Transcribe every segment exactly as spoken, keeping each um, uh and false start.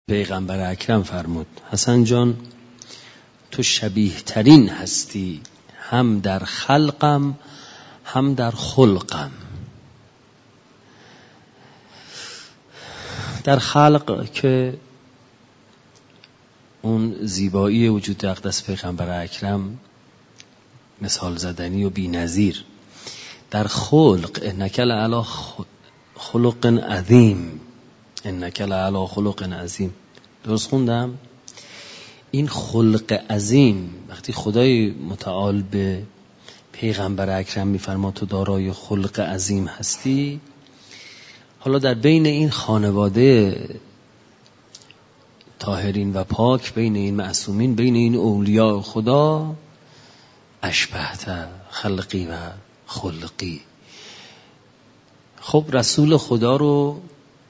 پیغمبر اکرم فرمود حسن جان تو شبیه ترین هستی، هم در خلقم هم در خلقم. در خلق که اون زیبایی وجود اقدس پیغمبر اکرم مثال زدنی و بی نظیر. در خلق انک لعلی خلق عظیم، انک لعلی خلق عظیم. درست خوندم؟ این خلق عظیم وقتی خدای متعال به پیغمبر اکرم میفرما تو دارای خلق عظیم هستی، حالا در بین این خانواده طاهرین و پاک، بین این معصومین، بین این اولیاء خدا، اشبهت خلقی و خلقی. خب رسول خدا رو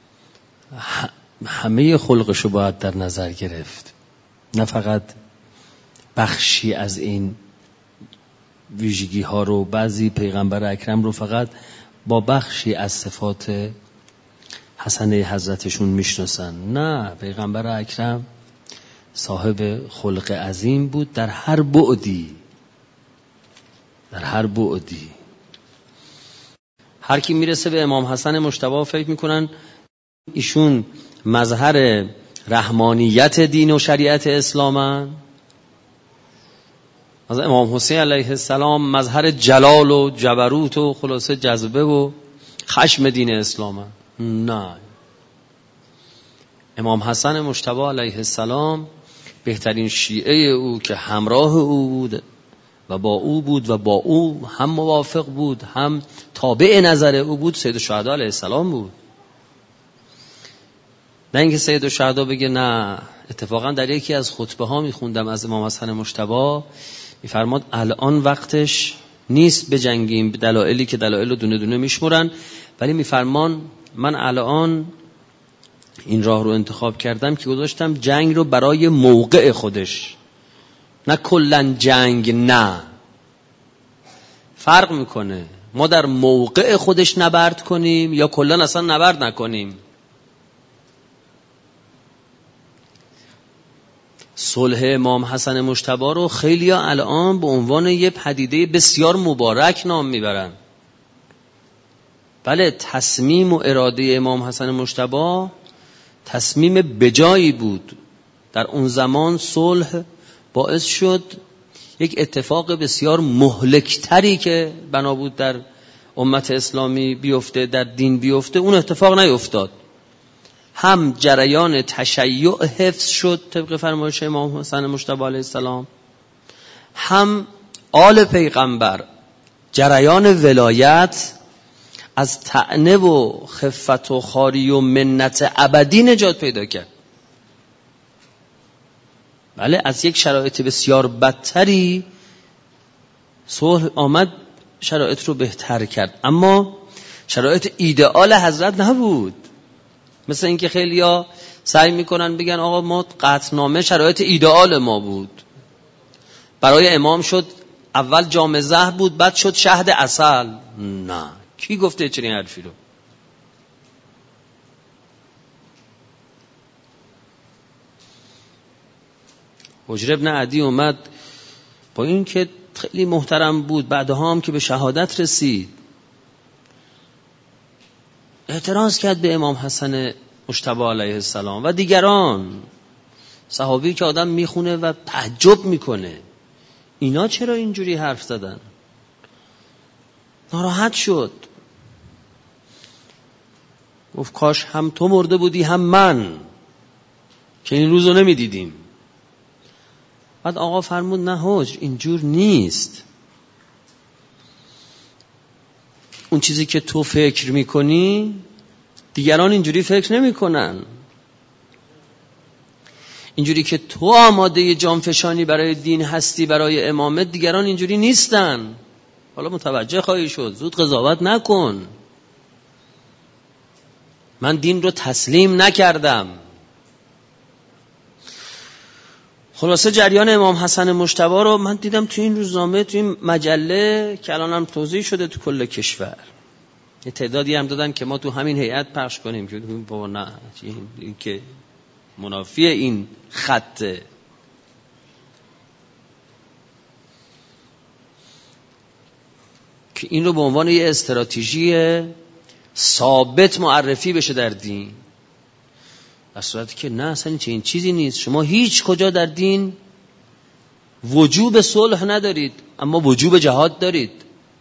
همه خلقشو باید در نظر گرفت، نه فقط بخشی از این ویژگی ها رو. بعضی پیغمبر اکرم رو فقط با بخشی از صفات حسنه حضرتشون میشناسن. نه، پیغمبر اکرم صاحب خلق عظیم بود در هر بعدی، در هر بعدی. هر کی میرسه به امام حسن مجتبی فکر میکنن ایشون مظهر رحمانیت دین و شریعت اسلامن، از امام حسین علیه السلام مظهر جلال و جبروت و خلاصه جذبه و خشم دین اسلامن. نه، امام حسن مجتبی علیه السلام بهترین شیعه او که همراه او بود و با او بود و با او هم موافق بود هم تابع نظر او بود، سید الشهدا علیه السلام بود. نه اینکه سید الشهدا بگه نه. اتفاقا در یکی از خطبه ها میخوندم از امام حسن مجتبی، میفرماد الان وقتش نیست بجنگیم، دلایلی که دلایل رو دونه دونه میشمرن، ولی میفرمان من الان این راه رو انتخاب کردم که گذاشتم جنگ رو برای موقع خودش، نه کلن جنگ. نه، فرق میکنه ما در موقع خودش نبرد کنیم یا کلن اصلا نبرد نکنیم. صلح امام حسن مجتبی رو خیلی ها الان به عنوان یه پدیده بسیار مبارک نام میبرن. بله، تصمیم و اراده امام حسن مجتبی تصمیم بجایی بود. در اون زمان صلح باعث شد یک اتفاق بسیار مهلکتری که بنا بود در امت اسلامی بیفته، در دین بیفته، اون اتفاق نیفتاد. هم جریان تشیع حفظ شد طبق فرمایش امام حسن مجتبی علیه السلام، هم آل پیغمبر جریان ولایت از طعنه و خفت و خواری و منت ابدی نجات پیدا کرد. بله، از یک شرایط بسیار بدتری صلح آمد، شرایط رو بهتر کرد، اما شرایط ایدئال حضرت نبود. مثل اینکه خیلیا سعی میکنن بگن آقا ما قطعنامه شرایط ایدئال ما بود، برای امام شد اول جام زهر بود بعد شد شهد عسل. نه، کی گفته چنین حرفی رو؟ حجر ابن عدی اومد با این که خیلی محترم بود، بعدها هم که به شهادت رسید، اعتراض کرد به امام حسن مجتبی علیه السلام و دیگران. صحابی که آدم میخونه و تعجب میکنه اینا چرا اینجوری حرف زدن. ناراحت شد، گفت کاش هم تو مرده بودی هم من که این روزو نمیدیدیم. بعد آقا فرمود نه حجر، اینجور نیست. اون چیزی که تو فکر میکنی دیگران اینجوری فکر نمیکنن. اینجوری که تو آماده جانفشانی برای دین هستی، برای امامت، دیگران اینجوری نیستن. حالا متوجه خواهی شد، زود قضاوت نکن. من دین رو تسلیم نکردم. خلاصه جریان امام حسن مجتبی رو من دیدم تو این روزنامه، تو این مجله که الان هم توضیح شده تو کل کشور. یه تعدادی هم دادن که ما تو همین هیئت پخش کنیم که بابا نه، این که منافی این خطه. که این رو به عنوان یه استراتژی ثابت معرفی بشه در دین، در صورتی که نه، اصلا این چیزی نیست. شما هیچ کجا در دین وجوب صلح ندارید، اما وجوب جهاد دارید.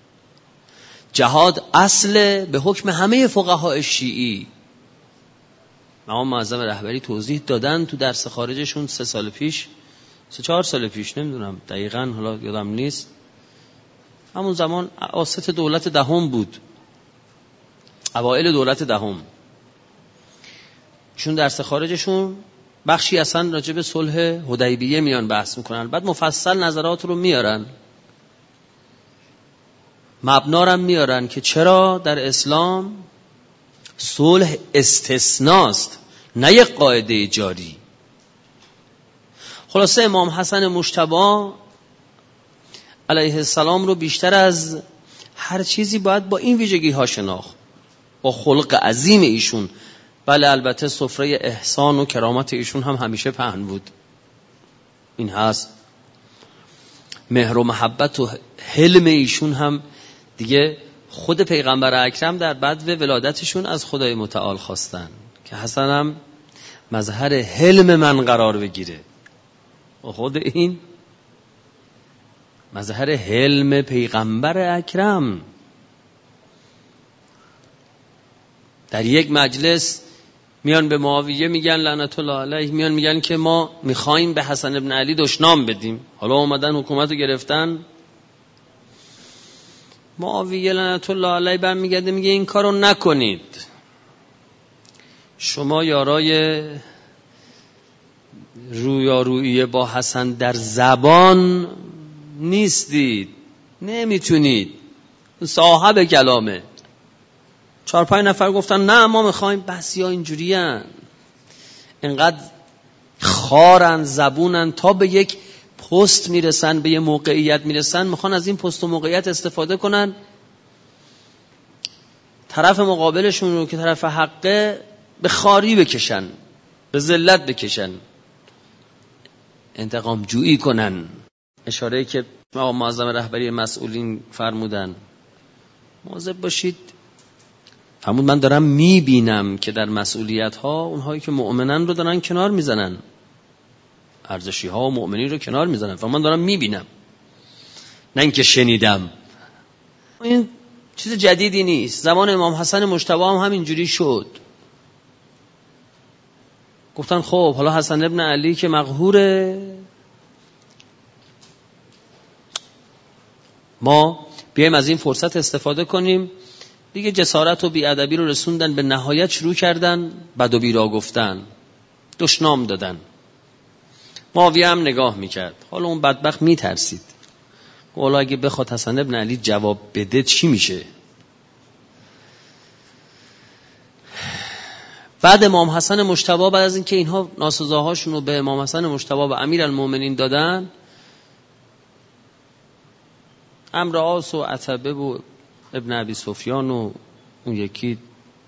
جهاد اصل به حکم همه فقهای شیعی. امام معظم رهبری توضیح دادن تو درس خارجشون سه سال پیش، سه چهار سال پیش، نمیدونم دقیقاً، حالا یادم نیست، همون زمان اواسط دولت دهم بود، اوائل دولت دهم، چون درس خارجشون بخشی اصلا راجع به صلح حدیبیه میان بحث میکنن، بعد مفصل نظرات رو میارن، مبنارم میارن که چرا در اسلام صلح استثناست نه یک قاعده جاری. خلاصه امام حسن مجتبی علیه السلام رو بیشتر از هر چیزی باید با این ویژگی ها شناخت، با خلق عظیم ایشون. بله البته سفره احسان و کرامت ایشون هم همیشه پهن بود، این هست. مهر و محبت و حلم ایشون هم دیگه خود پیغمبر اکرم در بعد ولادتشون از خدای متعال خواستن که حسن هم مظهر حلم من قرار بگیره. و خود این مظهر حلم پیغمبر اکرم در یک مجلس میان به معاویه میگن لعنت الله علیه، میان میگن که ما میخوایم به حسن ابن علی دشنام بدیم، حالا اومدن حکومت رو گرفتن. معاویه لعنت الله علیه برمیگرده میگه این کارو نکنید، شما یارای رویارویی با حسن در زبان نیستید، نمیتونید، صاحب کلامه. چهار پنج نفر گفتن نه ما میخوایم. بس یا اینجوری هن، اینقدر خارن، زبونن، تا به یک پست میرسن، به یه موقعیت میرسن، میخوان از این پست و موقعیت استفاده کنن، طرف مقابلشون رو که طرف حقه به خاری بکشن، به ذلت بکشن، انتقام جویی کنن. اشاره که آقا معظم رهبری مسئولین فرمودن مواظب باشید. فرمود من دارم میبینم که در مسئولیت ها اونهایی که مؤمنن رو دارن کنار میزنن، ارزشی ها و مؤمنین رو کنار میزنن. فرمود من دارم میبینم، نه اینکه شنیدم. این چیز جدیدی نیست، زمان امام حسن مجتبی هم همینجوری شد. گفتن خب حالا حسن ابن علی که مقهوره، ما بیایم از این فرصت استفاده کنیم. دیگه جسارت و بیادبی رو رسوندن به نهایت، شروع کردن بد و بیرا گفتن، دشنام دادن. معاویه هم نگاه میکرد، حالا اون بدبخت میترسید، حالا اگه بخواد حسن ابن علی جواب بده چی میشه؟ بعد امام حسن مجتبی، بعد از اینکه اینها ناسزاهاشون رو به امام حسن مجتبی و امیرالمومنین دادن، عمرو عاص و عتبه و ابن ابی سفیان و اون یکی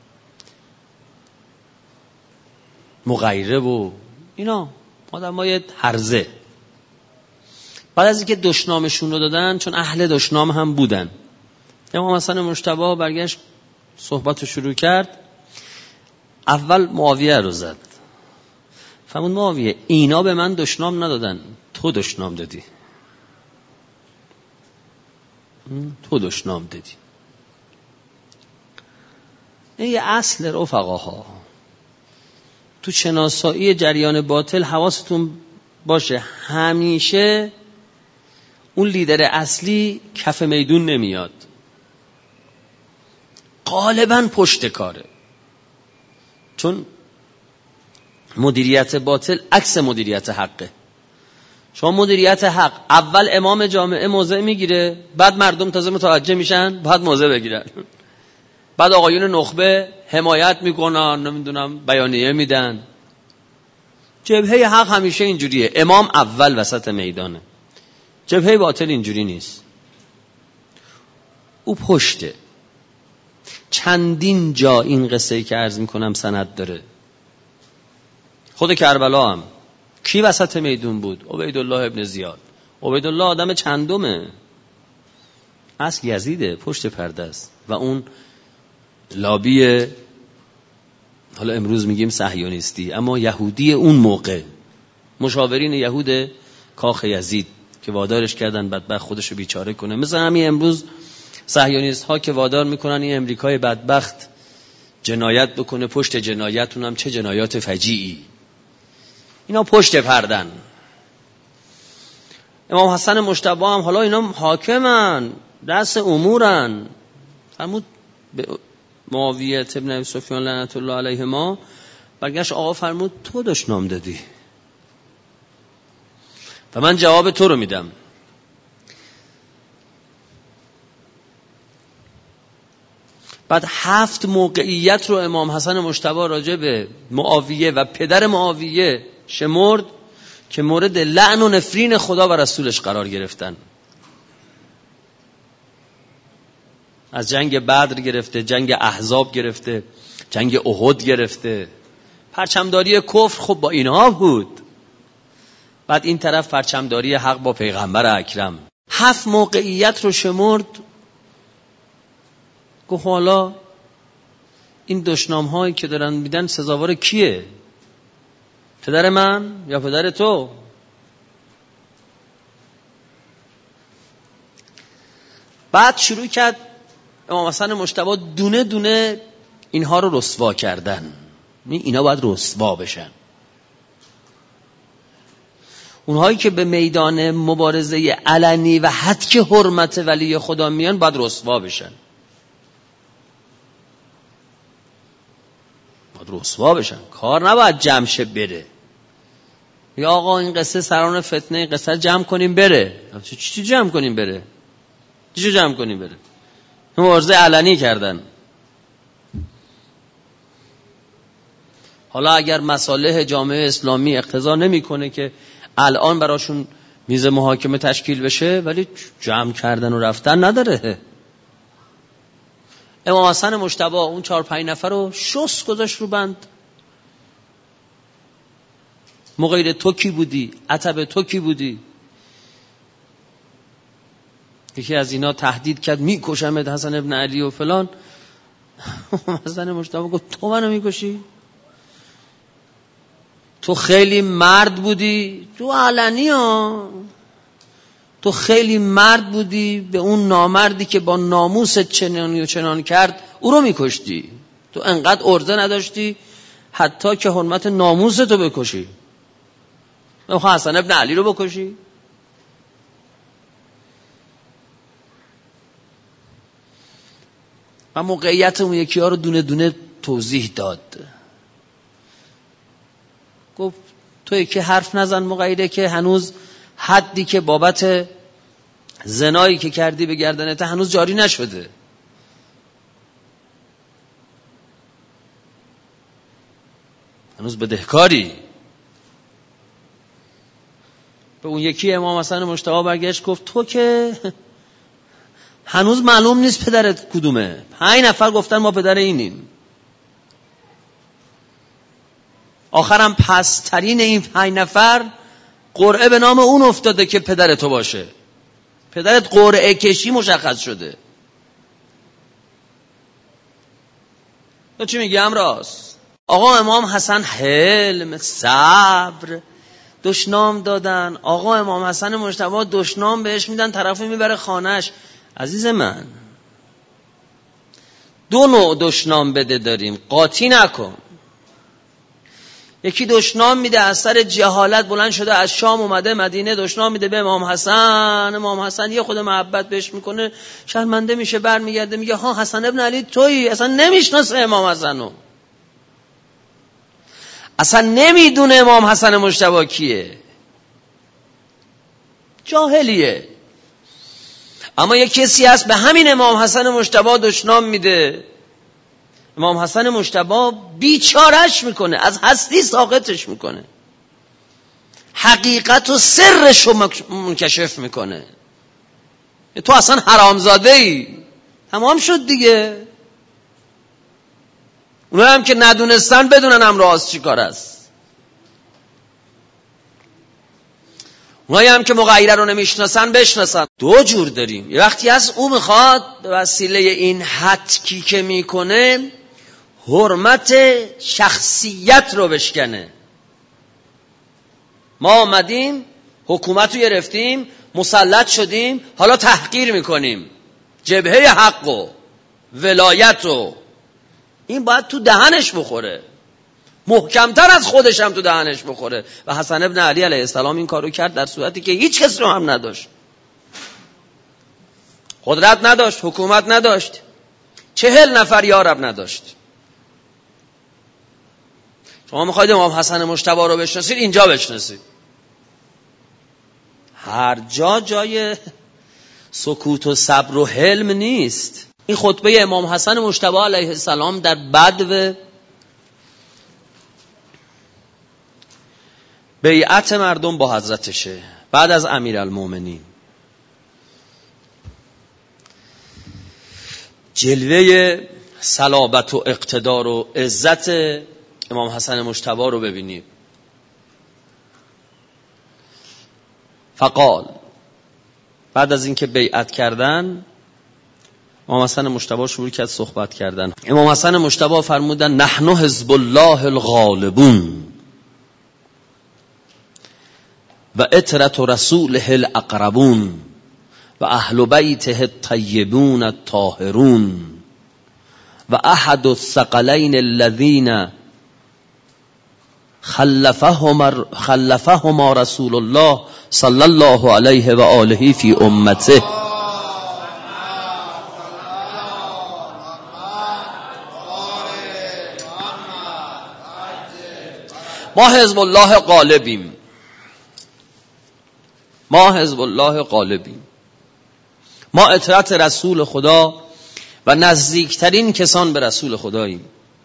مغیره و اینا آدمای هرزه، بعد از اینکه دشنامشون رو دادن، چون اهل دشنام هم بودن، امام حسن مجتبی برگشت صحبت رو شروع کرد. اول معاویه رو زد، فرمود معاویه اینا به من دشنام ندادن، تو دشنام دادی، تو دشنام دادی. این یه اصل رفقاها تو شناسایی جریان باطل. حواستون باشه همیشه اون لیدر اصلی کف میدون نمیاد، غالباً پشت کاره، چون مدیریت باطل عکس مدیریت حقه. شما مدیریت حق اول امام جامعه موضع میگیره، بعد مردم تازه متوجه میشن، بعد موضع بگیرن، بعد آقایون نخبه حمایت میکنن، نمیدونم بیانیه میدن. جبهه حق همیشه اینجوریه، امام اول وسط میدانه. جبهه باطل اینجوری نیست، او پشته. چندین جا این قصه که عرض میکنم سند داره. خود کربلا هم کی وسط میدون بود؟ عبیدالله ابن زیاد. عبیدالله آدم چندمه؟ اصل یزیده، پشت پرده است. و اون لابی، حالا امروز میگیم صهیونیستی، اما یهودی اون موقع، مشاورین یهود کاخ یزید که وادارش کردن بدبخت خودشو بیچاره کنه. مثل همین امروز صهیونیست ها که وادار میکنن این امریکای بدبخت جنایت بکنه، پشت جنایت اونم چه جنایات فجیعی. اینا پشت پردن. امام حسن مجتبی هم حالا اینا حاکمن، دست امورن. فرمود به معاویه ابن ابی سفیان لعنت الله علیهما، برگشت آقا فرمود تو دشنام دادی و من جواب تو رو میدم. بعد هفت موقعیت رو امام حسن مجتبی راجع به معاویه و پدر معاویه شمرد که مورد لعن و نفرین خدا و رسولش قرار گرفتن. از جنگ بدر گرفته، جنگ احزاب گرفته، جنگ احد گرفته. پرچمداری کفر خب با اینها بود. بعد این طرف پرچمداری حق با پیغمبر اکرم. هفت موقعیت رو شمرد، گفت حالا این دشنام هایی که دارن میدن سزاوار کیه؟ پدر من یا پدر تو؟ بعد شروع کرد امام حسن مجتبی دونه دونه اینها رو رسوا کردن. اینا باید رسوا بشن. اونهایی که به میدان مبارزه علنی و هتک حرمت ولی خدا میان باید رسوا بشن. باید رسوا بشن. کار نباید جمع شه بره. یا آقا این قصه سران فتنه، این قصه جمع کنیم بره. چی چی جمع کنیم بره؟ چی جمع کنیم بره؟ مبارزه علنی کردن. حالا اگر مصالح جامعه اسلامی اقتضا نمیکنه که الان براشون میز محاکمه تشکیل بشه، ولی جمع کردن و رفتن نداره. امام حسن مجتبی اون چهار پنج نفر رو شست گذاشت رو بند. مغیر تو کی بودی؟ عتب تو کی بودی؟ یکی از اینا تهدید کرد میکشمت حسن ابن علی و فلان. حسن مجتبی گفت تو منو میکشی؟ تو خیلی مرد بودی، تو علنی ها، تو خیلی مرد بودی، به اون نامردی که با ناموست چنانی و چنان کرد او رو میکشتی. تو انقدر عرضه نداشتی حتی که حرمت ناموست تو بکشی. نمیخواه حسن ابن علی رو بکشی؟ و موقعیت اون یکی ها رو دونه دونه توضیح داد. گفت تو یکی حرف نزن مقیده که هنوز حدی که بابت زنایی که کردی به گردنت هنوز جاری نشده. هنوز بدهکاری. به اون یکی امام حسن مجتبی برگشت گفت تو که هنوز معلوم نیست پدرت کدومه. پنج نفر گفتن ما پدر اینیم. آخرم پسترین این پنج نفر قرعه به نام اون افتاده که پدر تو باشه. پدرت قرعه کشی مشخص شده. تو چی میگی امراض؟ آقا امام حسن حلم، صبر، دشنام دادن. آقا امام حسن مجتبی دشنام بهش میدن، طرفو میبره خانهش. عزیز من، دو نوع دشنام بده داریم، قاطی نکن. یکی دشنام میده از سر جهالت بلند شده از شام اومده مدینه، دشنام میده به امام حسن. امام حسن یه خود محبت بهش میکنه، شرمنده میشه، برمیگرده میگه ها حسن ابن علی تویی. اصلا نمیشناسه امام حسنو، اصلا نمیدونه امام حسن مجتبی کیه، جاهلیه. اما یه کسی هست به همین امام حسن مجتبی دشنام میده، امام حسن مجتبی بیچارش میکنه، از هستی ساقطش میکنه، حقیقت و سرش رو منکشف میکنه. تو اصلا حرامزاده ای. تمام شد دیگه. اونا هم که ندونستن بدونن امراض چی کار است. اونایی هم که مغیره رو نمیشناسن بشناسن. دو جور داریم. یه وقتی از او میخواد به وسیله این حدکی که میکنه حرمت شخصیت رو بشکنه. ما آمدیم حکومت رو گرفتیم، مسلط شدیم، حالا تحقیر میکنیم جبهه حق و ولایت رو. این باید تو دهنش بخوره، محکمتر از خودش هم تو دهنش بخوره. و حسن ابن علی علیه السلام این کارو کرد در صورتی که هیچ کس رو هم نداشت، قدرت نداشت، حکومت نداشت، چهل نفر یارب نداشت. شما میخواید امام حسن مجتبی رو بشناسید، اینجا بشناسید. هر جا جای سکوت و صبر و حلم نیست. این خطبه امام حسن مجتبی علیه السلام در بدو بیعت مردم با حضرتشه بعد از امیرالمومنین. جلوه صلابت و اقتدار و عزت امام حسن مجتبی رو ببینید. فقال، بعد از اینکه بیعت کردن امام حسن مجتبی شروع کرد صحبت کردن. امام حسن مجتبی فرمودن نحن حزب الله الغالبون و اطرت رسوله الاقربون و اهل بیته الطیبون الطاهرون و احد الثقلین الذین خلفهما خلفهما رسول الله صلی الله علیه و آله فی امته. ما حزب الله غالبیم، ما حزب الله غالبیم، ما اطاعت رسول خدا و نزدیکترین کسان به رسول خداییم.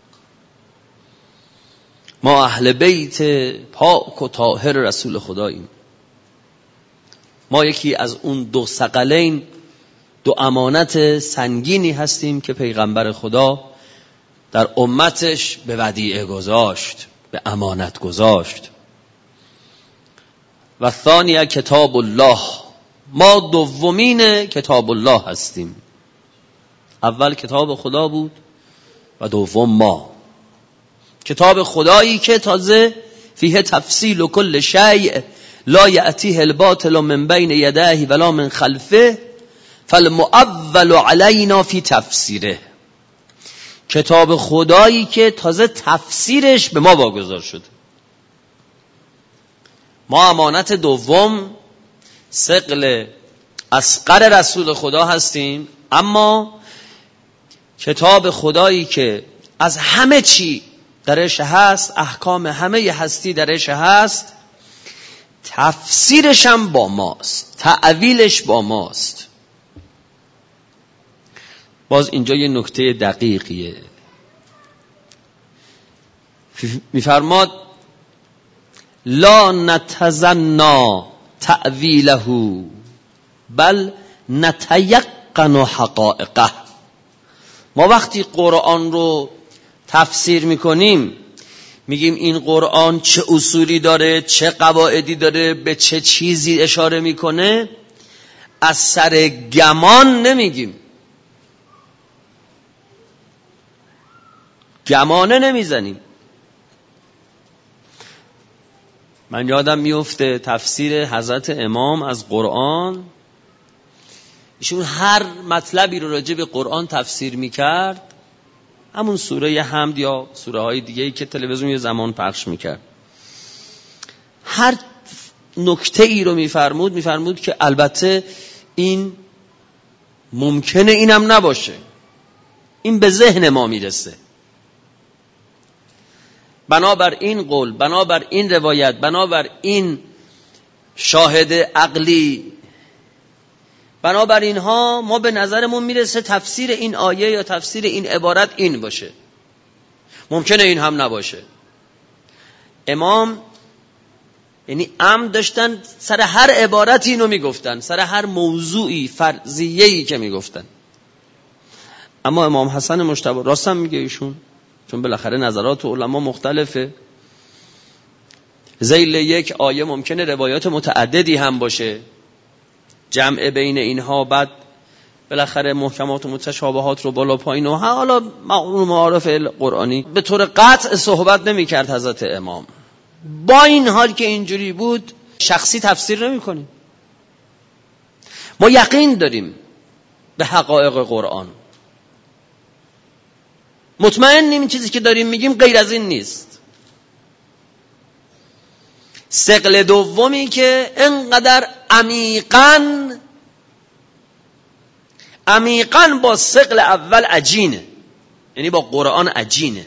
ما اهل بیت پاک و طاهر رسول خداییم. ما یکی از اون دو ثقلین، دو امانت سنگینی هستیم که پیغمبر خدا در امتش به ودیعه گذاشت، به امانت گذاشت. و ثانیه کتاب الله، ما دومین کتاب الله هستیم. اول کتاب خدا بود و دوم ما. کتاب خدایی که تازه فیه تفصیل و کل شیء لا یأتیه الباطل من بین یدیه ولا من خلفه فالمؤول علینا فی تفسیره. کتاب خدایی که تازه تفسیرش به ما واگذار شده. ما امانت دوم ثقل اصغر رسول خدا هستیم، اما کتاب خدایی که از همه چی درش هست، احکام همه هستی درش هست، تفسیرش هم با ماست، تعویلش با ماست. باز اینجا یه نکته دقیقیه. میفرماد لا نتزنا تعویله بل نتیقن حقائقه. ما وقتی قرآن رو تفسیر میکنیم میگیم این قرآن چه اصولی داره، چه قواعدی داره، به چه چیزی اشاره میکنه، از سر گمان نمیگیم، گمانه نمیزنیم. من یادم میفته تفسیر حضرت امام از قرآن، ایشون هر مطلبی رو راجع به قرآن تفسیر میکرد، همون سوره حمد یا سوره های دیگه‌ای که تلویزیون یه زمان پخش میکرد، هر نکته ای رو میفرمود میفرمود که البته این ممکنه اینم نباشه، این به ذهن ما میرسه، بنابر این قول، بنابر این روایت، بنابر این شاهد عقلی، بنابر اینها ما به نظرمون میرسه تفسیر این آیه یا تفسیر این عبارت این باشه، ممکنه این هم نباشه. امام یعنی عمد داشتن سر هر عبارتی اینو میگفتن، سر هر موضوعی فرضیه‌ای که میگفتن. اما امام حسن مجتبی راست هم میگه ایشون، چون بالاخره نظرات علما مختلفه، ذیل یک آیه ممکنه روایات متعددی هم باشه، جمع بین اینها، بعد بالاخره محکمات و متشابهات رو بالا پایین و حالا معارف قرآنی به طور قطع صحبت نمی کرد حضرت امام. با این حال که اینجوری بود شخصی تفسیر نمی کنیم. ما یقین داریم به حقایق قرآن، مطمئنیم این چیزی که داریم میگیم غیر از این نیست. ثقل دومی که انقدر عمیقاً عمیقاً با ثقل اول عجینه، یعنی با قرآن عجینه.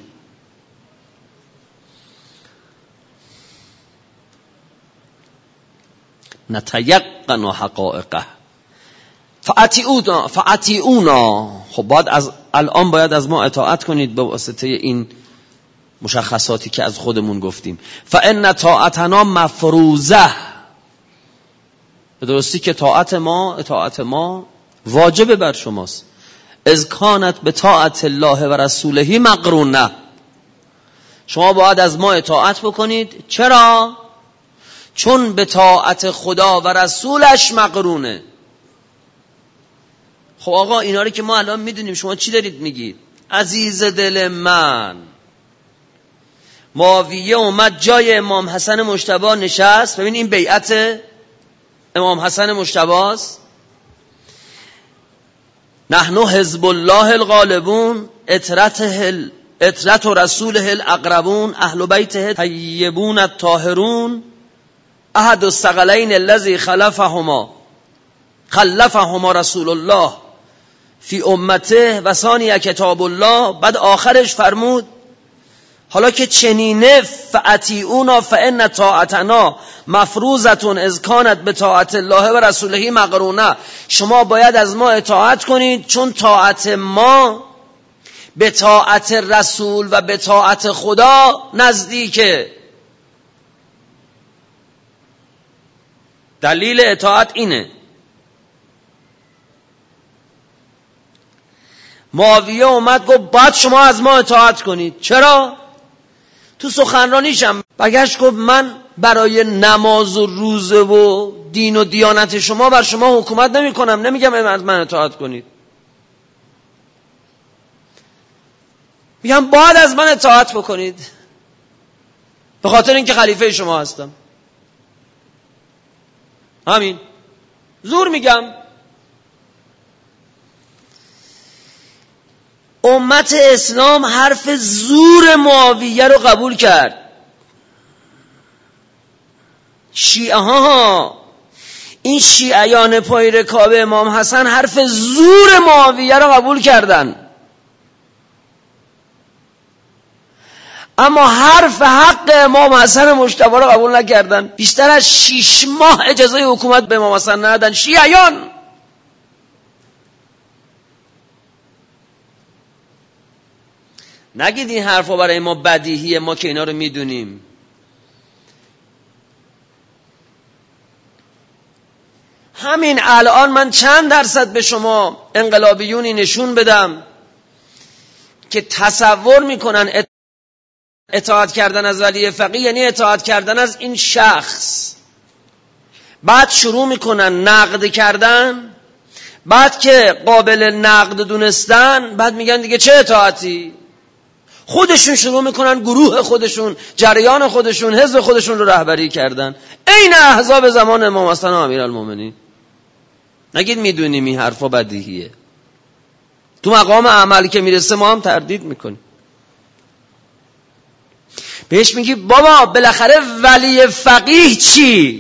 نتیقن و حقائقه فاطیعونا فاطیعونا. خب باید از الان باید از ما اطاعت کنید به واسطه این مشخصاتی که از خودمون گفتیم. فان طاعتنا مفروضه، به درستی که طاعت ما اطاعت ما واجب بر شماست. اذ کانت به طاعت الله و رسوله مقرونه، شما باید از ما اطاعت بکنید. چرا؟ چون به طاعت خدا و رسولش مقرونه. خب آقا اینا رو که ما الان میدونیم، شما چی دارید میگید؟ عزیز دل من، معاویه اومد جای امام حسن مجتبی نشست. ببین این بیعت امام حسن مجتبی است. نحن حزب الله الغالبون اطرته اطرت و رسوله الاقربون اهل بیته طیبون الطاهرون احد الثقلین الذی خلفهما خلفهما رسول الله فی امته و ثانی کتاب الله. بعد آخرش فرمود حالا که چنینه فاطیعونا فان طاعتنا مفروضه اذ کانت به طاعت الله و رسوله مقرونه، شما باید از ما اطاعت کنید چون طاعت ما به طاعت رسول و به طاعت خدا نزدیکه. دلیل اطاعت اینه. معاویه اومد گفت باید شما از ما اطاعت کنید. چرا؟ تو سخنرانیشم بگشت گفت من برای نماز و روزه و دین و دیانت شما بر شما حکومت نمی کنم، نمیگم از من اطاعت کنید، میگم باید از من اطاعت بکنید به خاطر اینکه خلیفه شما هستم. همین، زور میگم. امت اسلام حرف زور معاویه رو قبول کرد. شیعه ها، این شیعیان پای رکاب امام حسن حرف زور معاویه رو قبول کردن، اما حرف حق امام حسن مجتبی رو قبول نکردن. بیشتر از شیش ماه اجازه حکومت به امام حسن ندادن شیعیان. نگید این حرفا برای ما بدیهیه، ما که اینا رو میدونیم. همین الان من چند درصد به شما انقلابیونی نشون بدم که تصور میکنن اطاعت کردن از ولی فقیه یعنی اطاعت کردن از این شخص، بعد شروع میکنن نقد کردن، بعد که قابل نقد دونستن بعد میگن دیگه چه اطاعتی. خودشون شروع میکنن گروه خودشون، جریان خودشون، حزب خودشون رو رهبری کردن. عین احزاب زمان امام حسن و امیرالمومنین. نگید میدونیم این حرفا بدیهیه. تو مقام عمل که میرسه ما هم تردید میکنیم. بهش میگی بابا بالاخره ولی فقیه چی؟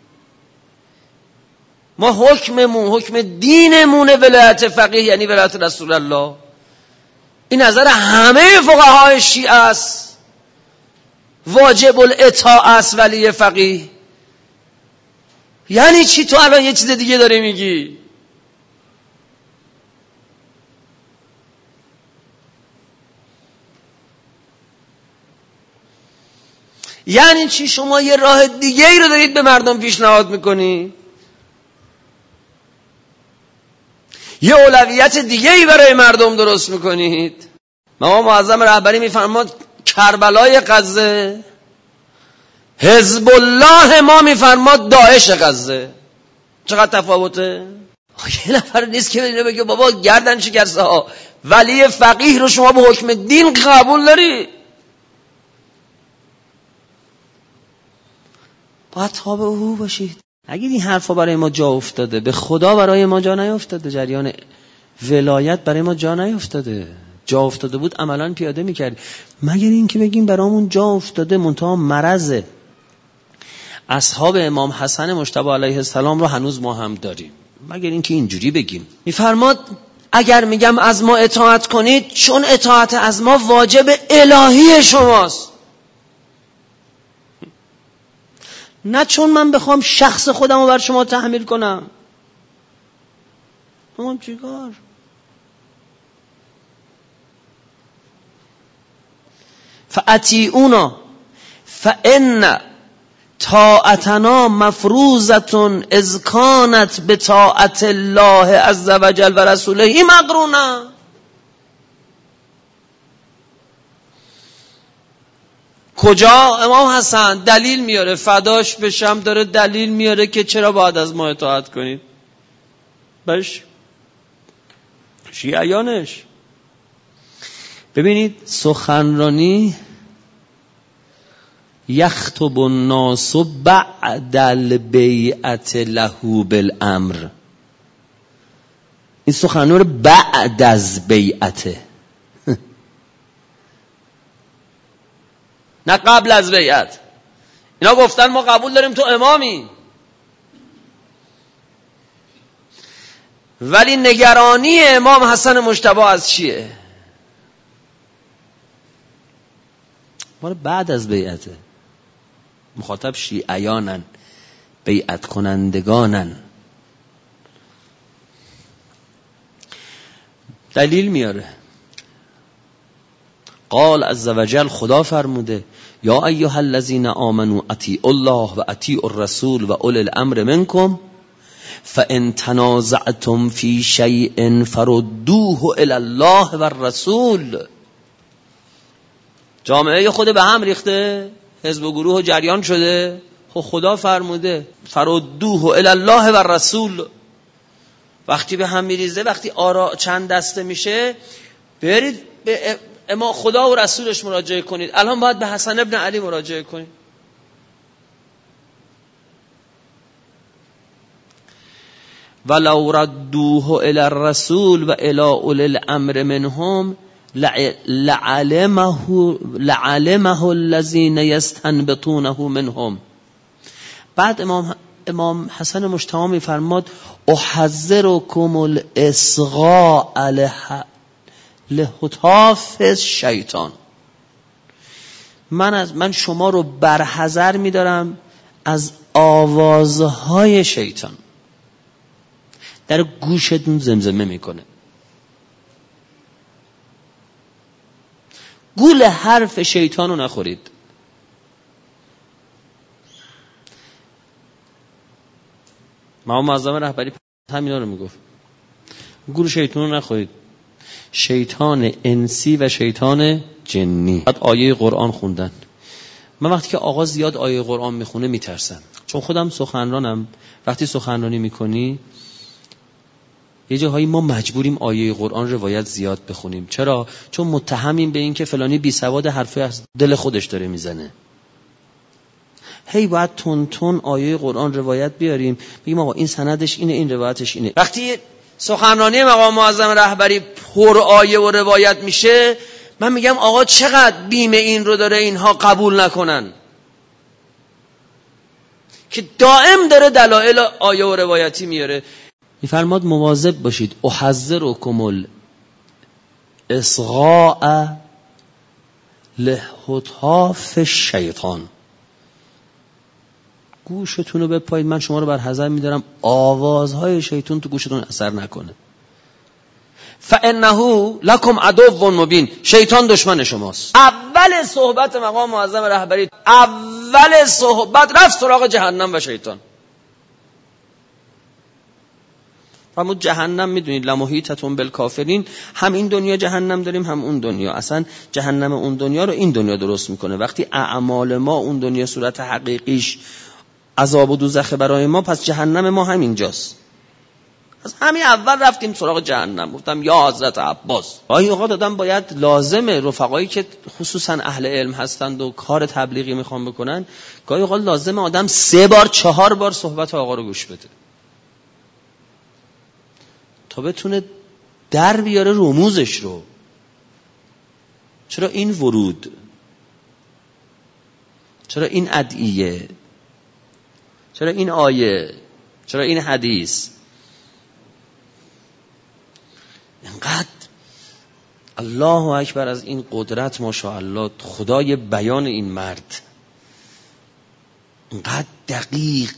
ما حکممون حکم دینمونه ولایت فقیه یعنی ولایت رسول الله. این نظر همه فقهای شیعه است. واجب الاطاعه است ولی فقیه. یعنی چی؟ تو الان یه چیز دیگه داری میگی. یعنی چی؟ شما یه راه دیگه ای رو دارید به مردم پیشنهاد میکنی، یه اولویت دیگه ای برای مردم درست میکنید. مقام معظم رهبری میفرماد کربلای غزه حزب الله ما میفرماد داعش غزه. چقدر تفاوته؟ یه نفر نیست که بگه بگه بابا گردن شکسته ها ولی فقیه رو شما به حکم دین قبول داری؟ باید تابع او باشید. اگه این حرفا برای ما جا افتاده، به خدا برای ما جا نیافتاده. جریان ولایت برای ما جا نیافتاده. جا افتاده بود عملاً پیاده میکردیم. مگر این که بگیم برامون جا افتاده منتها مرضه. اصحاب امام حسن مجتبی علیه السلام رو هنوز ما هم داریم. مگر این که اینجوری بگیم. میفرماد اگر میگم از ما اطاعت کنید چون اطاعت از ما واجب الهی شماست، نه چون من بخوام شخص خودم رو بر شما تحمیل کنم. همون چیکار؟ فاطیعونا فان طاعتنا مفروضه اذ كانت بطاعت الله عز وجل و رسوله مقرونه. کجا امام حسن دلیل میاره؟ فداش بشم داره دلیل میاره که چرا باید از ما اطاعت کنید. باش شیعیانش ببینید سخنرانی یخطب الناس بعد البیعت له بالامر. این سخنرانی بعد از بیعته، نه قبل از بیعت. اینا گفتن ما قبول داریم تو امامی، ولی نگرانی امام حسن مجتبی از چیه؟ مال بعد از بیعته. مخاطب شیعیانن، بیعت کنندگانن. دلیل میاره. قال عز وجل، خدا فرموده یا ایها الذین آمنوا اطیعوا الله و اطیعوا الرسول و اولی الامر منکم فان تنازعتم فی شیء فردوه الی الله و الرسول. جامعه خود به هم ریخته، حزب و گروه و جریان شده. خب خدا فرموده فردوه الی الله و الرسول. وقتی به هم میریزه، وقتی آرا چند دسته میشه، برید به اما خدا و رسولش مراجعه کنید. الان باید به حسن ابن علی مراجعه کنید. ولو ردوه الی الرسول و الی اولی الامر منهم لعلمه لعلمه الذین یستنبطونه منهم. بعد امام امام حسن مجتبی میفرماد احذرکم الاصغاء لهتاف شیطان. من از من شما رو برحذر می‌دارم از آوازهای شیطان. در گوشتون زمزمه میکنه. گول حرف شیطان رو نخورید. امام معظم رهبری همینا رو میگفت. گول شیطان رو نخورید. شیطان انسی و شیطان جنی. بعد آیه قرآن خوندن. من وقتی که آقا زیاد آیه قرآن میخونه میترسم، چون خودم سخنرانم. وقتی سخنرانی میکنی یه جاهایی ما مجبوریم آیه قرآن روایت زیاد بخونیم. چرا؟ چون متهمیم به این که فلانی بی سواد حرفی از دل خودش داره میزنه. هی باید تون تون آیه قرآن روایت بیاریم، بگیم آقا این سندش اینه، این روایتش اینه. وقتی سخنرانی مقام معظم رهبری پر آیه و روایت میشه، من میگم آقا چقدر بیم این رو داره اینها قبول نکنن که دائم داره دلایل آیه و روایتی میاره. میفرماد مواظب باشید. احذرکم الاصغاء لهتاف شیطان. گوشتون رو بپایید. من شما رو بر حذر میدارم آوازهای شیطان تو گوشتون اثر نکنه. فانه لکم عدو مبین. شیطان دشمن شماست. اول صحبت مقام معظم رهبری، اول صحبت رفت سراغ جهنم و شیطان. همون جهنم میدونید لمحیطتون بالکافرین، هم این دنیا جهنم داریم هم اون دنیا. اصلا جهنم اون دنیا رو این دنیا درست میکنه. وقتی اعمال ما اون دنیا صورت حقیقیش عذاب و دوزخ برای ما، پس جهنم ما همینجاست. از همین اول رفتیم سراغ جهنم. گفتم یا حضرت عباس، آیا اوقات آدم باید لازمه رفقایی که خصوصا اهل علم هستند و کار تبلیغی میخوان بکنن، گاهی اوقات لازمه آدم سه بار چهار بار صحبت آقا رو گوش بده تا بتونه در بیاره رموزش رو. چرا این ورود؟ چرا این ادعیه؟ چرا این آیه؟ چرا این حدیث؟ اینقدر الله اکبر از این قدرت، ماشاءالله، خدای بیان این مرد اینقدر دقیق،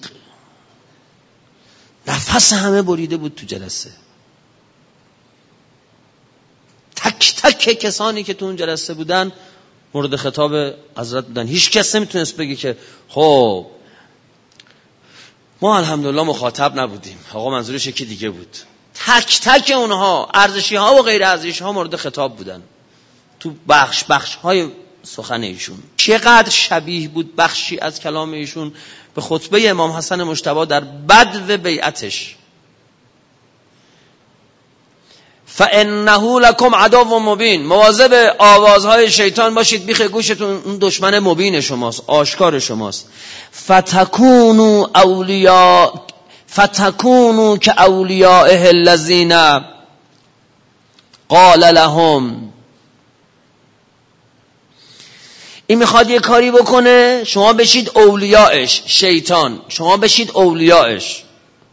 نفس همه بریده بود تو جلسه. تک تک کسانی که تو اون جلسه بودن مورد خطاب حضرت بودن. هیچ کس نمیتونست بگه که خب ما الحمدلله مخاطب نبودیم، آقا منظورش یکی دیگه بود. تک تک اونها، ارزشی ها و غیر ارزشی ها، مورد خطاب بودن تو بخش بخش های سخن ایشون. چقدر شبیه بود بخشی از کلام ایشون به خطبه امام حسن مجتبی در بدو بیعتش. فَإِنَّهُ لَكُمْ عَدُوٌّ مُبِینٌ، مواظب آوازهای شیطان باشید، بیخ گوشتون اون دشمن مبین شماست، آشکار شماست. فَتَكُونُوا أَوْلِيَاءَ فَتَكُونُوا كَأَوْلِيَائِهِ الَّذِينَ قَالَ لَهُمْ. این میخواد یه کاری بکنه شما بشید اولیاءش، شیطان شما بشید اولیاءش،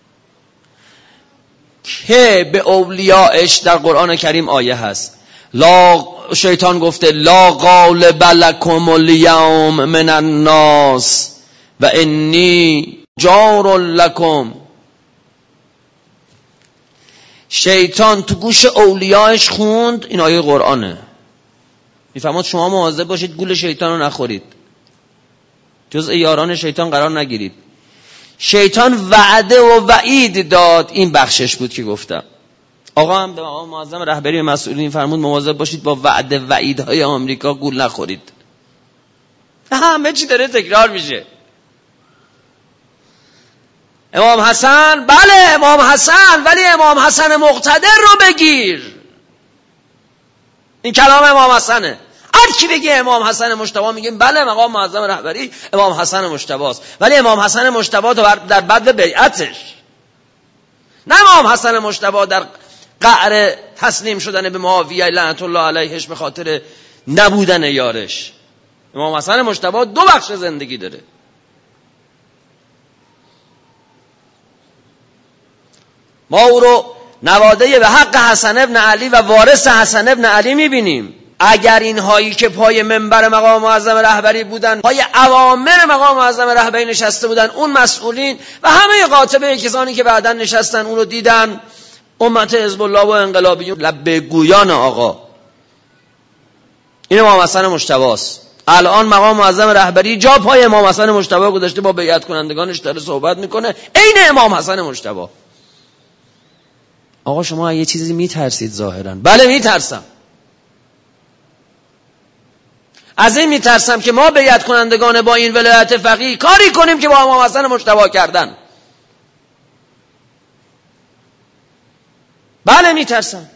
که به اولیاءش در قرآن کریم آیه هست. لا، شیطان گفته لا غالب لکم الیوم من الناس و انی جار لکم. شیطان تو گوش اولیاءش خوند این آیه قرآنه. میفهمید شما مواظب باشید گول شیطان رو نخورید، جزء یاران شیطان قرار نگیرید. شیطان وعده و وعید داد، این بخشش بود که گفتم. آقا هم به آقا معظم رهبری مسئولین فرمود مواظب باشید با وعده وعیدهای آمریکا گول نخورید. همه چی داره تکرار میشه. امام حسن، بله امام حسن، ولی امام حسن مقتدر رو بگیر. این کلام امام حسنه. هر کی بگه امام حسن مجتبی میگیم بله مقام معظم رهبری امام حسن مجتبی است، ولی امام حسن مجتبی در بعد بیعتش، نه امام حسن مجتبی در قعر تسلیم شدن به معاویه لعنت الله علیهش به خاطر نبودن یارش. امام حسن مجتبی دو بخش زندگی داره. ما او رو نواده به حق حسن ابن علی و وارث حسن ابن علی میبینیم. اگر اینهایی که پای منبر مقام معظم رهبری بودن، پای اوامر مقام معظم رهبری نشسته بودن، اون مسئولین و همه قاطبه کسانی که بعداً نشستن اون رو دیدن، امت حزب الله و انقلابیون لبه گویان آقا این امام حسن مجتبی است. الان مقام معظم رهبری جا پای امام حسن مجتبی گذاشته، با بیعت کنندگانش داره صحبت میکنه عین امام حسن مجتبی. آقا شما یه چیزی میترسید ظاهراً. بله میترسم. از این میترسم که ما بیعت کنندگان با این ولایت فقیه کاری کنیم که با امام حسن مجتبی کردن. بله میترسم.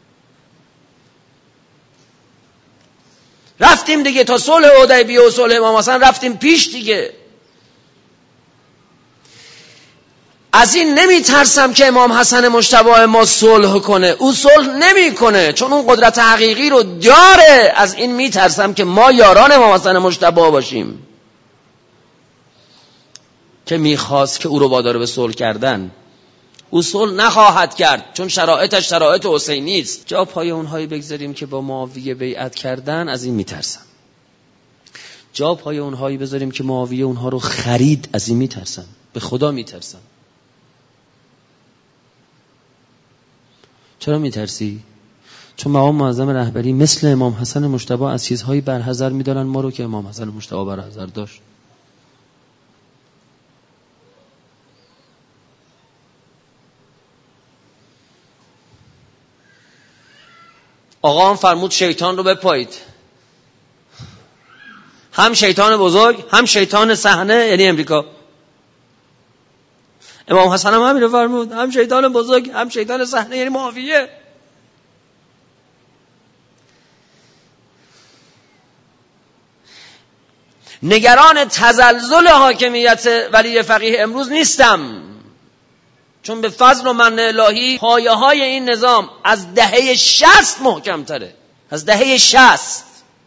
رفتیم دیگه تا صلح حدیبیه و صلح امام حسن رفتیم پیش دیگه. از این نمی ترسم که امام حسن مجتبی ما صلح کنه. او صلح نمی کنه چون اون قدرت حقیقی رو داره. از این می ترسم که ما یاران امام حسن مجتبی باشیم که می خواست که او رو وادار به صلح کردن. او صلح نخواهد کرد چون شرایطش شرایط حسینی است. جا پای اونهایی بگذاریم که با معاویه بیعت کردن، از این می ترسم. جا پای اونهایی بذاریم که معاویه اونها رو خرید، از این می ترسم. به خدا می ترسم. چرا میترسی؟ چون مقام معظم رهبری مثل امام حسن مجتبی از چیزهایی برحذر میدارن ما رو که امام حسن مجتبی برحذر داشت. آقا هم فرمود شیطان رو بپایید. هم شیطان بزرگ هم شیطان صحنه یعنی امریکا. امام حسن هم همین رو فرمود، هم شیطان بزرگ هم شیطان صحنه یعنی معاویه. نگران تزلزل حاکمیت ولی فقیه امروز نیستم، چون به فضل و من الهی پایه های این نظام از دهه شصت محکم تره. از دهه شصت.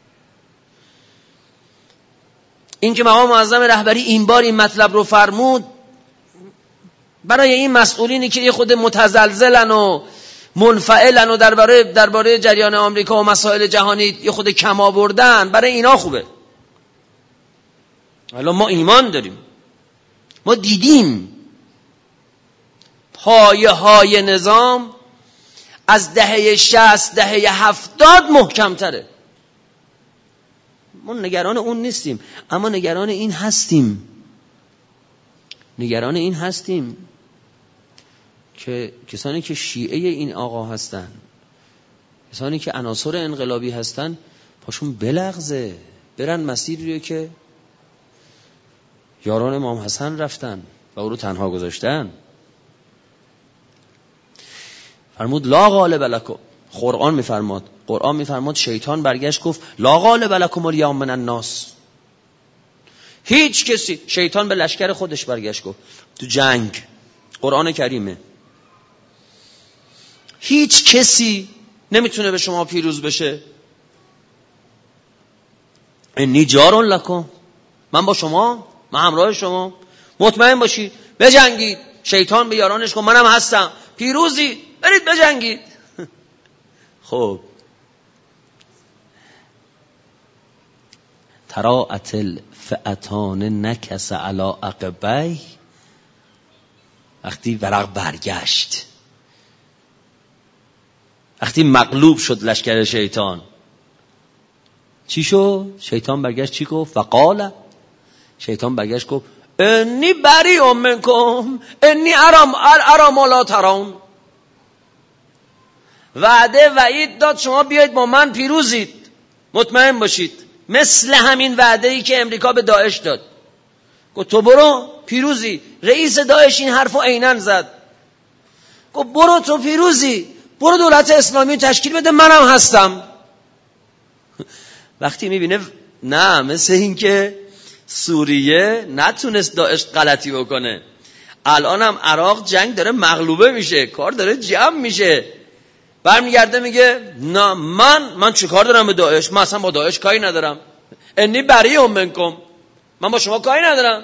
این که مقام معظم رهبری این بار این مطلب رو فرمود برای این مسئولینی که یه خود متزلزلن و منفعلن و درباره درباره جریان آمریکا و مسائل جهانی یه خود کم آوردن، برای اینا خوبه. حالا ما ایمان داریم، ما دیدیم پایه های نظام از دهه شصت دهه هفتاد محکم تره. ما نگران اون نیستیم، اما نگران این هستیم نگران این هستیم که کسانی که شیعه این آقا هستن، کسانی که عناصر انقلابی هستن، پاشون بلغزه، برن مسیری رو که یاران امام حسن رفتن و او رو تنها گذاشتن. فرمود لا غالب لکم، قرآن میفرماد قرآن میفرماد شیطان برگشت گفت لا غالب لکم الیوم من الناس. هیچ کسی، شیطان به لشکر خودش برگشت گفت تو جنگ، قرآن کریمه، هیچ کسی نمیتونه به شما پیروز بشه. انی جار لکم، من با شما، من همراه شما، مطمئن باشید بجنگید. شیطان به یارانش گفت منم هستم، پیروزی، برید بجنگید. خب تراءت الفئتان نکس علی عقبیه، وقتی ورق برگشت، وقتی مغلوب شد لشکر شیطان، چی شد؟ شیطان برگشت چی گفت؟ فقال، شیطان برگشت گفت انی بریء منکم انی ارام ارا ما لا ترون. وعده وعید داد شما بیایید با من پیروزید، مطمئن باشید، مثل همین وعده ای که امریکا به داعش داد. گفت تو برو پیروزی. رئیس داعش این حرفو عیناً زد، گفت برو تو پیروزی، برو دولت اسلامی تشکیل بده، منم هستم. وقتی میبینه نه، مثل این که سوریه نتونست داعش غلطی بکنه، الانم عراق جنگ داره مغلوبه میشه، کار داره جمع میشه، برمیگرده میگه نه من من چه کار دارم به داعش، من اصلا با داعش کاری ندارم، انی بریء منکم، من با شما کاری ندارم.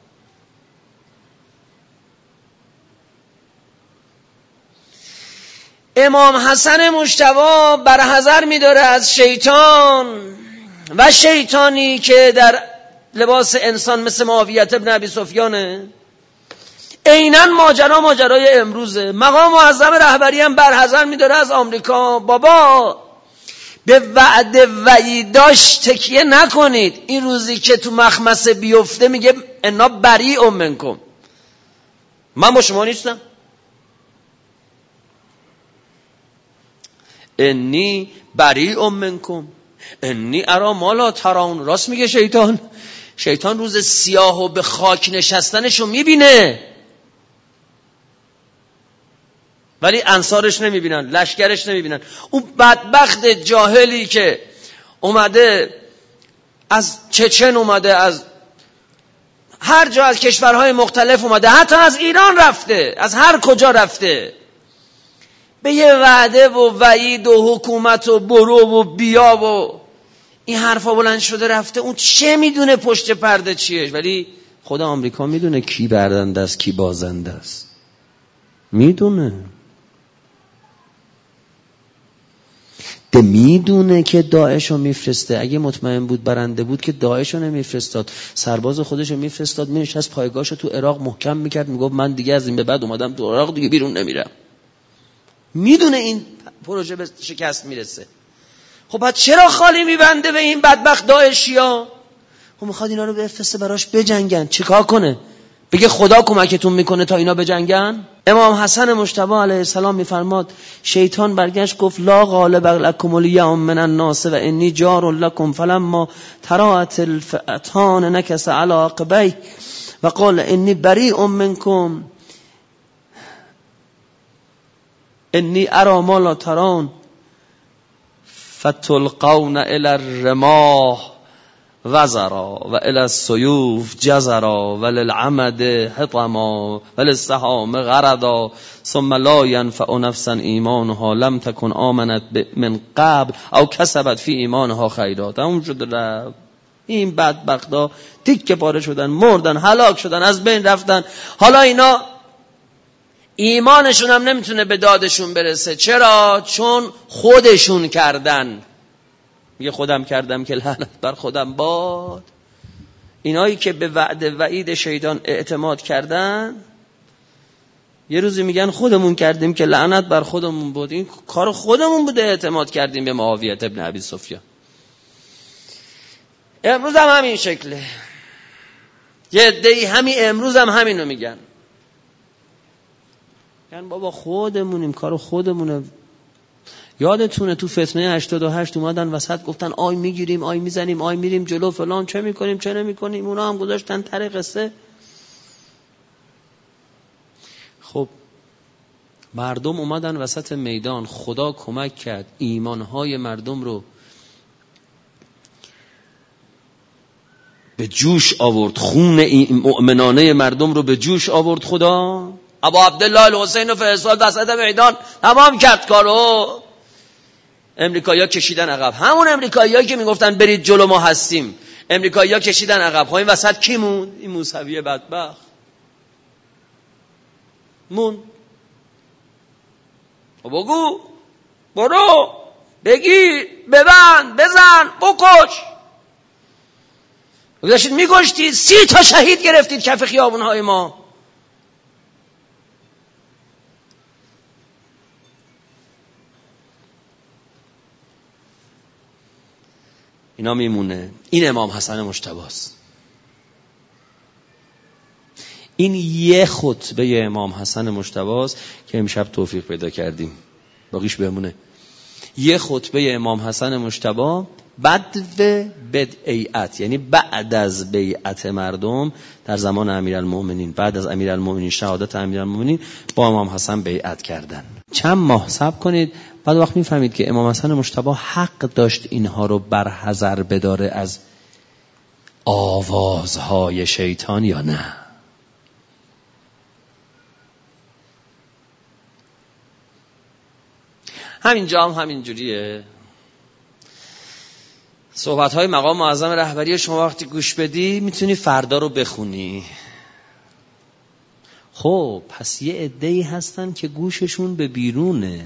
امام حسن مجتبی برحذر میداره از شیطان و شیطانی که در لباس انسان مثل معاویه ابن ابی سفیانه. عیناً ماجرا ماجرای امروزه. مقام معظم رهبری هم برحذر میداره از آمریکا، بابا به وعده وعیداش تکیه نکنید. این روزی که تو مخمسه بیفته میگه انا بریء منکم، من با شما نیستم، انی بریء منکم انی ارا ما لا ترون. راست میگه شیطان. شیطان روز سیاه و به خاک نشستنشو میبینه، ولی انصارش نمیبینن، لشکرش نمیبینن. اون بدبخت جاهلی که اومده از چچن، اومده از هر جا، از کشورهای مختلف اومده، حتی از ایران رفته، از هر کجا رفته، به یه وعده و وعید و حکومت و برو و بیا و این حرفا بلند شده رفته. اون چه میدونه پشت پرده چیه؟ ولی خدا آمریکا میدونه کی برنده است کی بازنده است، میدونه. ده میدونه که داعش رو میفرسته. اگه مطمئن بود برنده بود که داعش رو نمیفرستاد، سرباز خودش رو میفرستاد، مینشست پایگاهش رو تو عراق محکم میکرد، میگفت من دیگه از این به بعد اومدم تو عراق، دیگه بیرون نمیرم. میدونه این پروژه به شکست میرسه. خب بعد چرا خالی میبنده به این بدبخت داعشیا؟ خب میخواد اینا رو بفرسته براش بجنگن. چیکار کنه؟ بگه خدا کمکتون میکنه تا اینا بجنگن؟ امام حسن مجتبی علیه السلام میفرماد شیطان برگشت گفت لا غالب لکم الیوم من الناس و انی جار لکم فلما تراءت الفئتان نکس علی عقبیه و قال انی بریء منکم انی ارى ما لا ترون فتلقون الى الرماح وزرا و الى السیوف جزرا و للعمد حطما و للسهام غردا ثم لا ينفع نفسا ایمانها لم تکن آمنت من قبل او کسبت فی ایمانها خیرا. تموم شد رفت. این بدبختا تیکه پاره شدن، مردن، هلاک شدن، از بین رفتن. حالا اینا ایمانشون هم نمیتونه به دادشون برسه. چرا؟ چون خودشون کردن. میگه خودم کردم که لعنت بر خودم باد. اینایی که به وعد وعید شیطان اعتماد کردن یه روزی میگن خودمون کردیم که لعنت بر خودمون بود. این کار خودمون بوده، اعتماد کردیم به معاویه ابن ابی سفیان. امروز هم همین شکله. یه عده‌ای همین امروز هم همینو میگن. یعنی بابا خودمونیم، کار خودمونه. یادتونه تو فتنه هشتاد و هشت اومدن وسط گفتن آی میگیریم، آی میزنیم، آی میریم جلو فلان، چه میکنیم چه نمیکنیم. اونا هم گذاشتن ته قصه. خب مردم اومدن وسط میدان، خدا کمک کرد ایمانهای مردم رو به جوش آورد، خون مؤمنانه مردم رو به جوش آورد خدا. ابا عبدالله الحسین و فرستاد وسط میدان، تمام کرد کارو. امریکایی‌ها کشیدن عقب. همون امریکایی‌ها که میگفتن برید جلو ما هستیم، امریکایی‌ها کشیدن عقب. این وسط کی موند؟ این موسوی بدبخت موند. بگو، برو، بگیر، ببند، بزن، بکش. داشتید میگشتید، سی تا شهید گرفتید کف خیابون‌های ما. اینا میمونه. این امام حسن مجتبی است. این یه خطبه امام حسن مجتبی است که امشب توفیق پیدا کردیم، باقیش بمونه. یه خطبه امام حسن مجتبی بعد بدعیت، یعنی بعد از بیعت مردم در زمان امیرالمومنین، بعد از امیرالمومنین، شهادت امیرالمومنین، با امام حسن بیعت کردن. چند ماه صبر کنید، بعد وقت میفهمید که امام حسن مجتبی حق داشت اینها رو برحذر بداره از آوازهای شیطان یا نه. همینجا هم همین جوریه. صحبت‌های مقام معظم رهبری شما وقتی گوش بدی میتونی فردا رو بخونی. خب پس یه عده‌ای هستن که گوششون به بیرونه.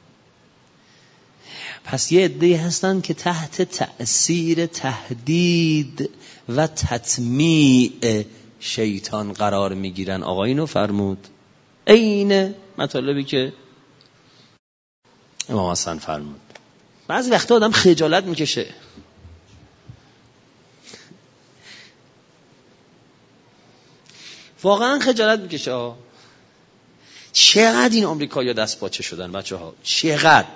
پس یه عده‌ای هستن که تحت تأثیر تهدید و تطمیع شیطان قرار میگیرن. آقا اینو فرمود. عین مطالبی که امام حسن فرمود. بعضی وقتا آدم خجالت میکشه. واقعا خجالت میکشه ها. چقدر این آمریکایی‌ها دست پاچه شدن بچه ها، چقدر.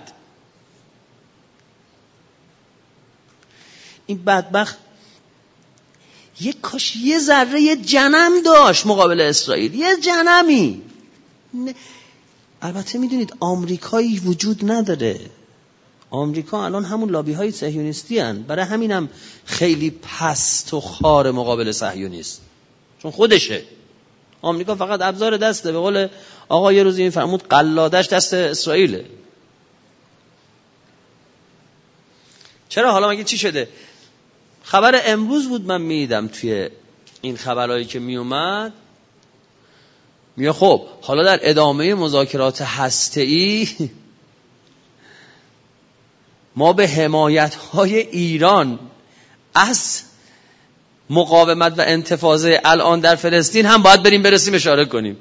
این بدبخت یک کاش یه ذره یه جنم داشت مقابل اسرائیل، یه جنمی. البته میدونید آمریکایی وجود نداره. آمریکا الان همون لابی های صهیونیستی هن. برای همینم خیلی پست و خار مقابل صهیونیست، چون خودشه. آمریکا فقط ابزار دسته. به قول آقا یه روزی فرمود قلادش دست اسرائیله. چرا؟ حالا مگه چی شده؟ خبر امروز بود من میدیدم توی این خبرهایی که میومد، میگه خب حالا در ادامه مذاکرات هسته‌ای ما به حمایت‌های ایران از مقاومت و انتفاضه الان در فلسطین هم باید بریم برسیم اشاره کنیم.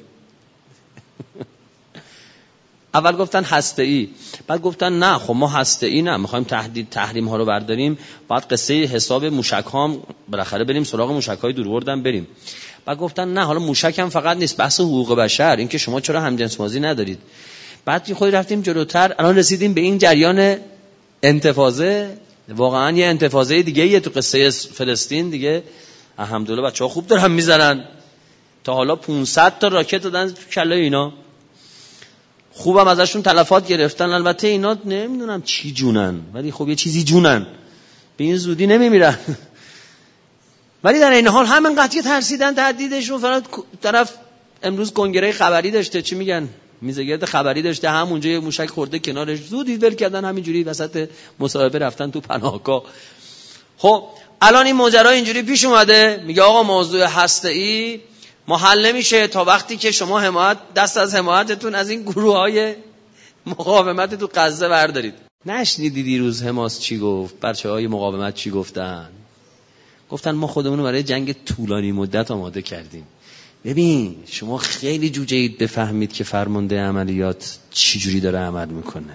اول گفتن هسته‌ای، بعد گفتن نه خب ما هسته‌ای نه، میخوایم تهدید تحریم ها رو برداریم، بعد قصه حساب موشک ها هم بالاخره بریم سراغ موشک های دوروردم بریم. و گفتن نه حالا موشک هم فقط نیست، بحث حقوق بشر، این که شما چرا همجنس بازی ندارید. بعد خود رفتیم جلوتر، الان رسیدیم به این جریان انتفاضه. واقعا یه انتفاضه دیگه یه تو قصه فلسطین دیگه الحمدلله بچه‌ها خوب دارن میزنن. تا حالا پانصد تا راکت دادن تو کله اینا، خوبم ازشون تلفات گرفتن. البته اینا نمیدونم چی جونن، ولی خب یه چیزی جونن، به این زودی نمیمیرن. ولی در این حال همین قضیه ترسیدن تهدیدشون. فرات طرف امروز کنگره خبری داشته، چی میگن، میزگرد خبری داشته، همونجا یه موشک خورده کنارش، زودی ول کردن، همینجوری وسط مصاحبه رفتن تو پناهگاه. خب الان این ماجرا اینجوری پیش اومده، میگه آقا موضوع هسته‌ای ما حل نمیشه تا وقتی که شما حمایت دست از حمایتتون از این گروه‌های مقاومت تو غزه بردارید. نشنیدی دیروز حماس چی گفت؟ بچه‌های مقاومت چی گفتن؟ گفتن ما خودمون رو برای جنگ طولانی مدت آماده کردیم. ببین شما خیلی جوجه اید بفهمید که فرمانده عملیات چی جوری داره عمل میکنه.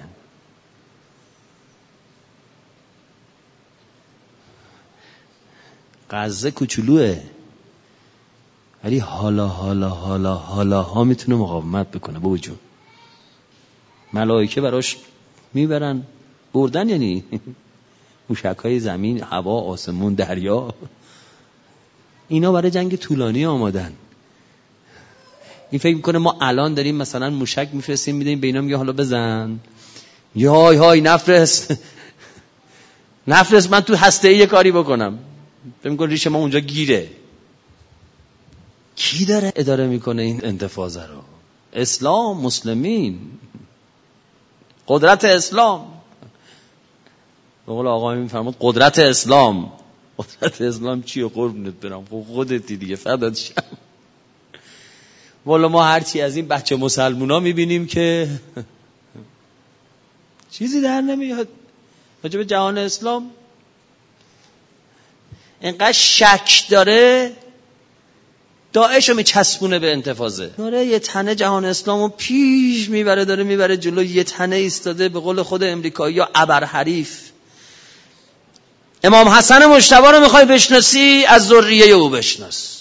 غزه کوچولوئه ولی حالا حالا حالا حالا ها میتونه مقاومت بکنه. بابا جون ملائکه براش میبرن بردن، یعنی موشک‌های زمین، هوا، آسمون، دریا، اینا برای جنگ طولانی آمادن. این فکر میکنه ما الان داریم مثلا موشک میفرستیم میدیم به اینا، میگه حالا بزن، یه های های نفرست نفرست من تو هسته‌ای یه کاری بکنم. فکر میکنه ریشه ما اونجا گیره. کی داره اداره میکنه این انتفاضه رو؟ اسلام، مسلمین، قدرت اسلام. به قول آقا میفرمود قدرت اسلام. قدرت اسلام چیه قربونت برم؟ خب خودتی دیگه، فدات شم. والا ما هرچی از این بچه مسلمونا میبینیم که چیزی در نمیاد راجع به جهان اسلام. اینقدر شک داره داعش رو میچسبونه به انتفاضه، داره یه تنه جهان اسلام رو پیش میبره، داره میبره جلو، یه تنه ایستاده به قول خود امریکایی یا ابرحریف. امام حسن مجتبی رو میخوای بشناسی، از ذریه او بشناس،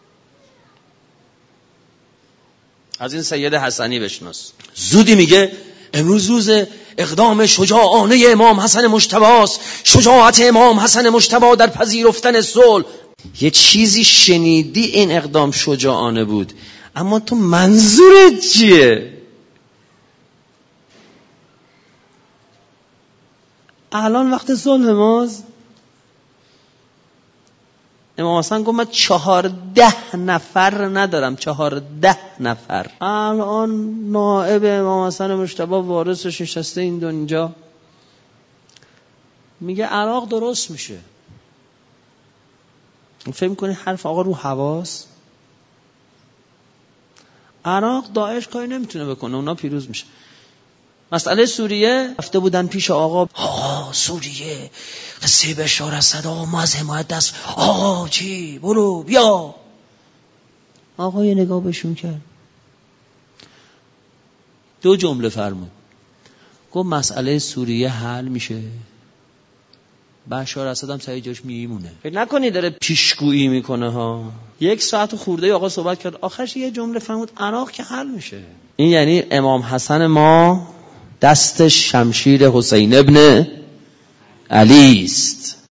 از این سید حسنی بشناس. زودی میگه امروز روز اقدام شجاعانه امام حسن مجتبی است، شجاعت امام حسن مجتبی در پذیرفتن صلح. یه چیزی شنیدی این اقدام شجاعانه بود، اما تو منظورت چیه؟ الان وقت صلح ماست. امام حسن گفت من چهارده نفر ندارم، چهارده نفر. الان نائب امام حسن مجتبی وارثش نشسته این دنجا، میگه عراق درست میشه. فکر میکنی حرف آقا رو حواس؟ عراق داعش کاری نمیتونه بکنه، اونا پیروز میشه. مسئله سوریه رفته بودن پیش آقا، آقا سوریه قصه بشار اسد، آقا ما از حمایت دست، آقا چی برو بیا. آقا یه نگاه بهشون کرد، دو جمله فرمود، گفت مسئله سوریه حل میشه، بشار اسد هم سعی جاش میمونه. فکر نکنی داره پیشگویی میکنه ها. یک ساعت خورده آقا صحبت کرد، آخرش یه جمله فرمود، عراق که حل میشه. این یعنی امام حسن ما دست شمشیر حسین ابن علی است.